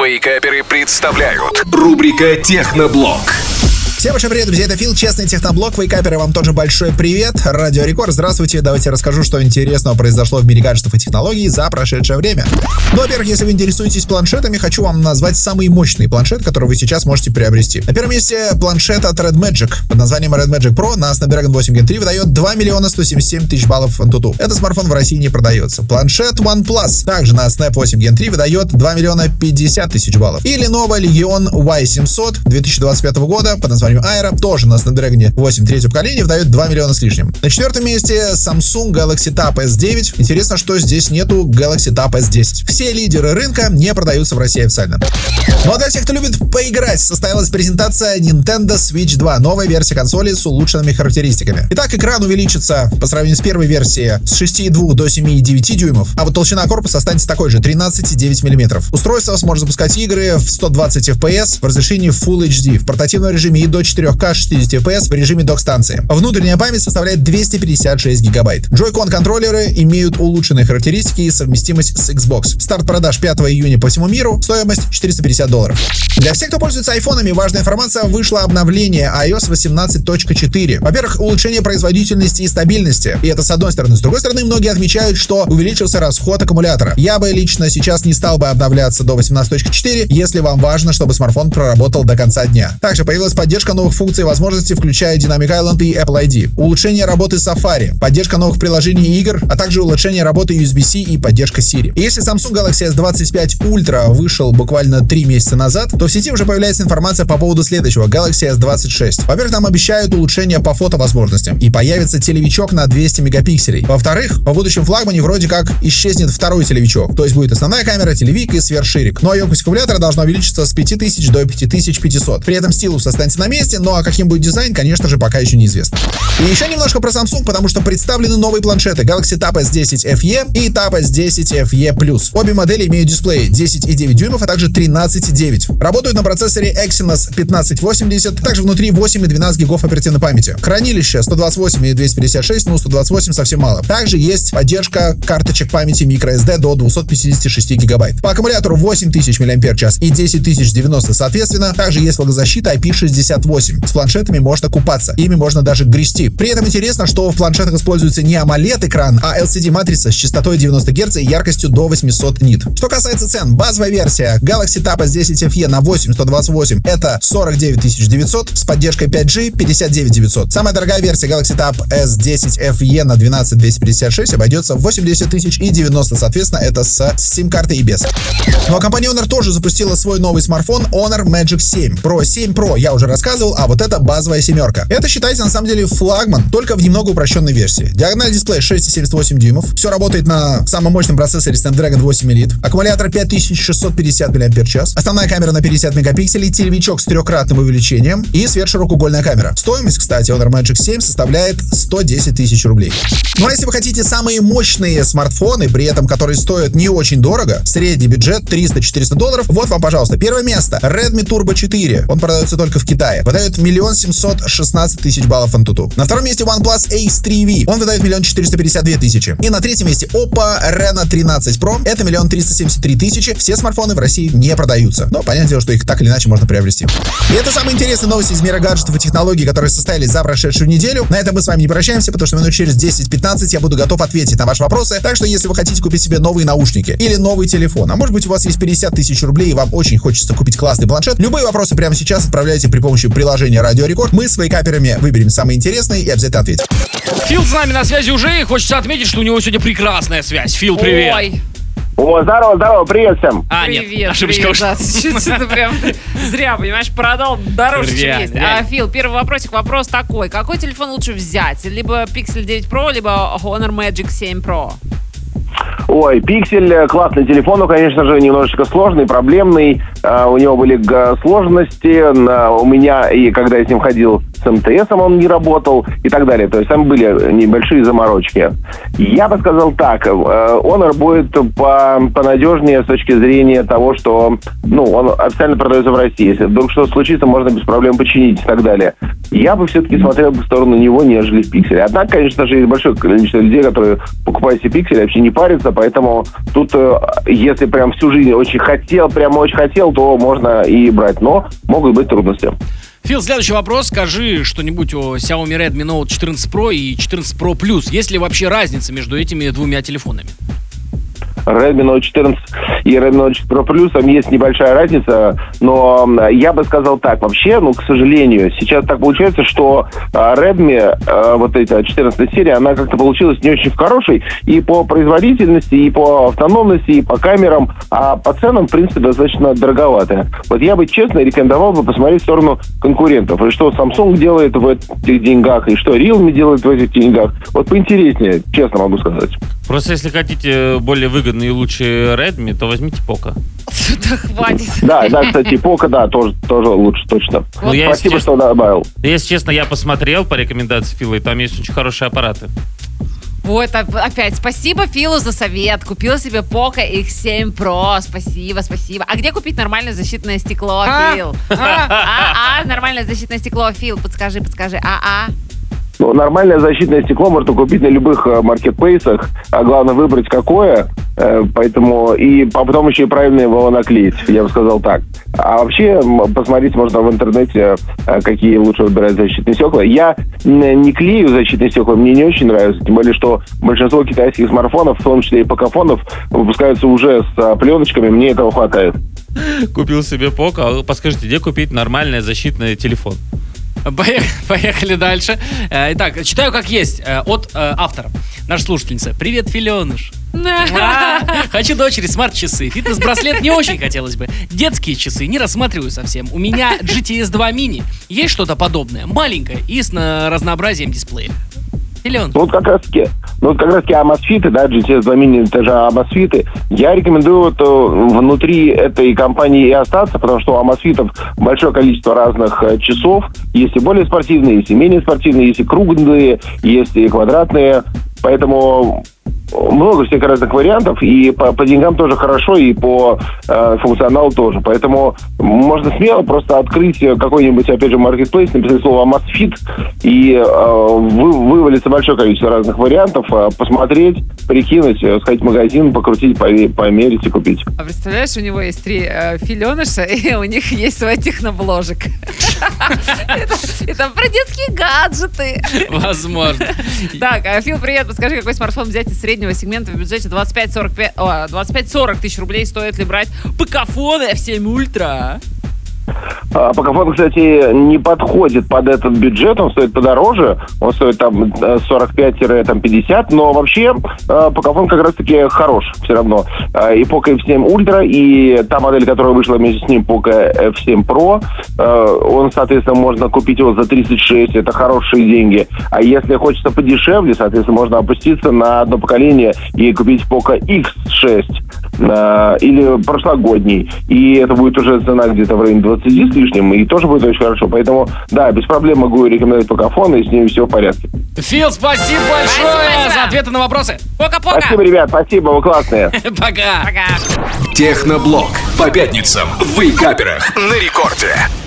Вейкаперы представляют рубрика «Техноблог». Всем большой привет, друзья, это Фил, честный техноблог. Вейкаперы, вам тоже большой привет. Радио Рекорд, здравствуйте. Давайте расскажу, что интересного произошло в мире гаджетов и технологий за прошедшее время. Ну, во-первых, если вы интересуетесь планшетами, хочу вам назвать самый мощный планшет, который вы сейчас можете приобрести. На первом месте планшет от Red Magic под названием Red Magic Pro на Snapdragon 8 Gen 3 выдает 2 177 000 баллов Antutu. Этот смартфон в России не продается. Планшет OnePlus также на Snap 8 Gen 3 выдает 2 50 000 баллов. И Lenovo Legion Y700 2025 года под названием Aero, тоже на Snapdragon 8 третьего поколения, выдает 2 миллиона с лишним. На четвертом месте Samsung Galaxy Tab S9. Интересно, что здесь нету Galaxy Tab S10. Все лидеры рынка не продаются в России официально. Ну а для тех, кто любит поиграть, состоялась презентация Nintendo Switch 2, новая версия консоли с улучшенными характеристиками. Итак, экран увеличится по сравнению с первой версией с 6,2 до 7,9 дюймов, а вот толщина корпуса останется такой же, 13,9 мм. Устройство сможет запускать игры в 120 FPS в разрешении Full HD, в портативном режиме и до 4К 60 FPS в режиме док-станции. Внутренняя память составляет 256 гигабайт. Joy-Con контроллеры имеют улучшенные характеристики и совместимость с Xbox. Старт продаж 5 июня по всему миру, стоимость $450. Для всех, кто пользуется айфонами, важная информация: вышло обновление iOS 18.4. Во-первых, улучшение производительности и стабильности. И это с одной стороны. С другой стороны, многие отмечают, что увеличился расход аккумулятора. Я бы лично сейчас не стал бы обновляться до 18.4, если вам важно, чтобы смартфон проработал до конца дня. Также появилась поддержка новых функций и возможностей, включая Dynamic Island и Apple ID. Улучшение работы Safari, поддержка новых приложений и игр, а также улучшение работы USB-C и поддержка Siri. И если Samsung Galaxy S25 Ultra вышел буквально 3 месяца назад, то в сети уже появляется информация по поводу следующего, Galaxy S26. Во-первых, там обещают улучшение по фотовозможностям, и появится телевичок на 200 мегапикселей. Во-вторых, по будущем флагмане вроде как исчезнет второй телевичок, то есть будет основная камера, телевик и сверхширик. Ну а емкость аккумулятора должна увеличиться с 5000 до 5500. При этом стилус останется на месте, ну а каким будет дизайн, конечно же, пока еще неизвестно. И еще немножко про Samsung, потому что представлены новые планшеты Galaxy Tab S10 FE и Tab S10 FE+. Обе модели имеют дисплеи 10,9 дюймов, а также 13,9. Работают на процессоре Exynos 1580, также внутри 8 и 12 гигов оперативной памяти. Хранилище 128 и 256, ну 128 совсем мало. Также есть поддержка карточек памяти microSD до 256 гигабайт. По аккумулятору 8000 мАч и 10090 соответственно. Также есть влагозащита IP68. С планшетами можно купаться, ими можно даже грести. При этом интересно, что в планшетах используется не AMOLED-экран, а LCD-матрица с частотой 90 Гц и яркостью до 800 нит. Что касается цен, базовая версия Galaxy Tab S10 FE на 8128 это 49 900, с поддержкой 5G 59 900. Самая дорогая версия Galaxy Tab S10 FE на 12 256 обойдется в 80 000 и 90, соответственно, это с сим-картой и без. Ну а компания Honor тоже запустила свой новый смартфон Honor Magic 7. Про 7 Pro я уже рассказывал, а вот это базовая семерка. Это считается на самом деле флагман, только в немного упрощенной версии. Диагональ дисплея 6,78 дюймов. Все работает на самом мощном процессоре Snapdragon 8 Elite. Аккумулятор 5650 мАч. Основная камера на 50 мегапикселей, телевичок с трехкратным увеличением и сверхширокоугольная камера. Стоимость, кстати, Honor Magic 7 составляет 110 000 рублей. Ну а если вы хотите самые мощные смартфоны, при этом которые стоят не очень дорого, средний бюджет $300-400, вот вам, пожалуйста, первое место. Redmi Turbo 4. Он продается только в Китае. Выдает 1 716 000 баллов Antutu. На втором месте OnePlus Ace 3V. Он выдает 1 452 000. И на третьем месте Oppo Reno 13 Pro. Это 1 373 000. Все смартфоны в России не продаются. Но понятное дело, что их так или иначе можно приобрести. И это самые интересные новости из мира гаджетов и технологий, которые состоялись за прошедшую неделю. На этом мы с вами не прощаемся, потому что минут через 10-15 я буду готов ответить на ваши вопросы. Так что если вы хотите купить себе новые наушники или новый телефон, а может быть у вас есть 50 000 рублей и вам очень хочется купить классный планшет, любые вопросы прямо сейчас отправляйте при помощи приложения Радио Рекорд. Мы с вейкаперами выберем самые интересные и обязательно ответим. Фил с нами на связи уже, и хочется отметить, что у него сегодня прекрасная связь. Фил, привет. Ой. О, здорово, привет всем. Привет, ошибочка привет, ушла. да, что-то прям зря, понимаешь, продал дороже, чем есть. Фил, первый вопросик, вопрос такой. Какой телефон лучше взять? Либо Pixel 9 Pro, либо Honor Magic 7 Pro? Ой, Pixel классный телефон, но, конечно же, немножечко сложный, проблемный. У него были сложности. У меня, и когда я с ним ходил с МТСом, он не работал и так далее. То есть там были небольшие заморочки. Я бы сказал так. Honor будет понадежнее с точки зрения того, что он официально продается в России. Если вдруг что-то случится, можно без проблем починить и так далее. Я бы все-таки смотрел в сторону него, нежели в Pixel. Однако, конечно же, есть большое количество людей, которые покупают себе Pixel, вообще не парятся париться, поэтому тут, если прям всю жизнь очень хотел, то можно и брать, но могут быть трудности. Фил, следующий вопрос. Скажи что-нибудь о Xiaomi Redmi Note 14 Pro и 14 Pro Plus. Есть ли вообще разница между этими двумя телефонами? Redmi Note 14 и Redmi Note 14 Pro Plus, там есть небольшая разница, но я бы сказал так, вообще, к сожалению, сейчас так получается, что Redmi, вот эта 14 серия, она как-то получилась не очень хорошей и по производительности, и по автономности, и по камерам, а по ценам, в принципе, достаточно дороговатая. Вот я бы, честно, рекомендовал бы посмотреть в сторону конкурентов, и что Samsung делает в этих деньгах, и что Realme делает в этих деньгах. Вот поинтереснее, честно могу сказать. Просто если хотите более выгодный и лучший Redmi, то возьмите Poco. Да хватит. Да, кстати, Poco, да, тоже лучше, точно. Ну, Спасибо, что добавил. Если честно, я посмотрел по рекомендации Фила, и там есть очень хорошие аппараты. Вот, опять спасибо Филу за совет. Купила себе Poco X7 Pro. Спасибо. А где купить нормальное защитное стекло, Фил? Нормальное защитное стекло, Фил, подскажи. Нормальное защитное стекло можно купить на любых маркетплейсах, а главное выбрать какое, поэтому и потом еще и правильно его наклеить, я бы сказал так. А вообще посмотреть можно в интернете, какие лучше выбирать защитные стекла. Я не клею защитные стекла, мне не очень нравится, тем более, что большинство китайских смартфонов, в том числе и покафонов, выпускаются уже с пленочками, мне этого хватает. Купил себе Poco, подскажите, где купить нормальный защитный телефон? Поехали дальше. Итак, читаю как есть от автора. Наша слушательница. Привет, Филеныш. Хочу дочери смарт-часы. Фитнес-браслет не очень хотелось бы. Детские часы не рассматриваю совсем. У меня GTS 2 Mini. Есть что-то подобное? Маленькое и с разнообразием дисплея. Филен. Вот как раз таки Amazfit, да, GTS 2 Mini, это же Amazfit. Я рекомендую внутри этой компании и остаться, потому что у Amazfit большое количество разных часов. Есть и более спортивные, есть и менее спортивные, есть и круглые, есть и квадратные. Поэтому много всех разных вариантов, и по деньгам тоже хорошо, и по функционалу тоже. Поэтому можно смело просто открыть какой-нибудь, опять же, маркетплейс, написать слово Amazfit, и вывалится большое количество разных вариантов, посмотреть, прикинуть, сходить в магазин, покрутить, померить и купить. А представляешь, у него есть 3 филеныша, и у них есть свой технобложек. Это про детские гаджеты. Возможно. Так, Фил, привет. Подскажи, какой смартфон взять из среднего сегмента в бюджете 25-40 тысяч рублей? Стоит ли брать покафон F7 Ultra? Покафон, кстати, не подходит под этот бюджет, он стоит подороже, он стоит там 45-50, но вообще покафон как раз-таки хорош все равно. И Poco F7 Ultra, и та модель, которая вышла вместе с ним, Poco F7 Pro, он, соответственно, можно купить его за 36, это хорошие деньги. А если хочется подешевле, соответственно, можно опуститься на одно поколение и купить Poco X6 или прошлогодний, и это будет уже цена где-то в районе 20 с лишним, и тоже будет очень хорошо. Поэтому, да, без проблем могу рекомендовать покафон, и с ним все в порядке. Фил, спасибо большое за ответы на вопросы. Пока-пока. Спасибо, ребят, спасибо, вы классные. Пока. Техноблог. По пятницам в Вейкаперах на рекорде.